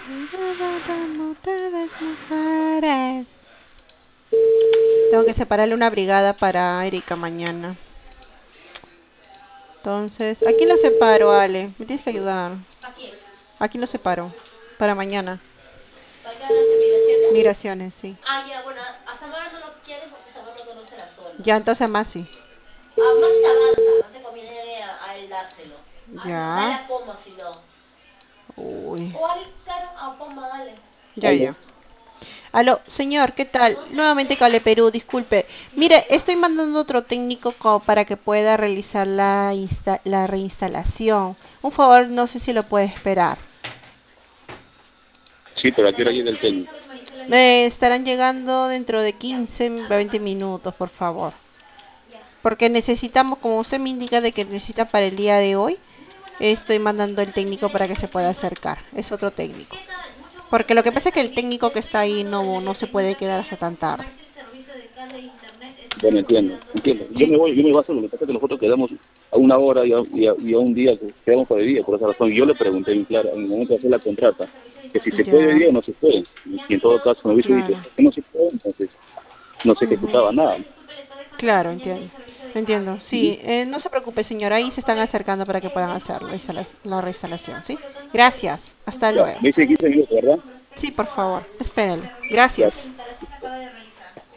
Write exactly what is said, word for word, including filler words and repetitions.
Mujeres, mujeres. Tengo que separarle una brigada para Erika mañana. Entonces, ¿a quién lo separo, Ale? Me tienes que ayudar. ¿A quién? ¿A quién lo separo? Para mañana. ¿Para que hagas migraciones? Migraciones, sí. Ah, ya, bueno, a Samara no lo quiere porque Samara no conoce la zona. Ya, entonces más sí. A Maxi avanza, no te conviene a, a él dárselo. Dale Ya. a Poma si no. Uy. O al, claro, a Poma, dale. Ya, Aló. ya. Aló, señor, ¿qué tal? No sé, Nuevamente Cable Perú, disculpe. Mire, estoy mandando otro técnico como para que pueda realizar la, insta- la reinstalación. Un favor, no sé si lo puede esperar. Sí, pero ¿a qué hora pero ¿por llega qué el técnico? realizar la Me instalación? estarán llegando dentro de Ya, quince, acá veinte pasa. minutos, por favor. Ya. Porque necesitamos, como usted me indica de que necesita para el día de hoy, estoy mandando el técnico para que se pueda acercar. Es otro técnico. ¿Qué tal? Mucho gusto Porque lo con que pasa es que el Stephanie. técnico Le que estoy está ahí llamando no, desde no se Perú. puede Ya quedar quería hasta tan tarde. confirmar si el servicio de cable de internet está Bueno, entiendo, funcionando entiendo. Yo Sí, me correctamente. voy, yo me baso, lo que pasa es que nosotros quedamos a una hora y a, y a, y a un día, que quedamos para el día, por esa razón. Yo le pregunté bien claro, en el momento de hacer la contrata, que si se puede de ya, día o no se puede. Y si en todo caso me hubiese dicho claro. que no se puede, entonces no se Ujú. ejecutaba nada. Disculpe, le está dejando la Claro, señal del entiendo. servicio de Entiendo. cable. Ujú. Sí, eh, no se preocupe, señora. Ahí se están Correcto. acercando para que Eh, puedan del hacer modo la de instala- envío. la Le reinstalación, estaría ¿sí? colocando Gracias. un Hasta Ya, mensaje luego. me dice de quince minutos, texto ¿verdad? con Sí, por respecto favor. al, a lo Espérenle. que refiere a Ya. la Gracias. instalación que acaba de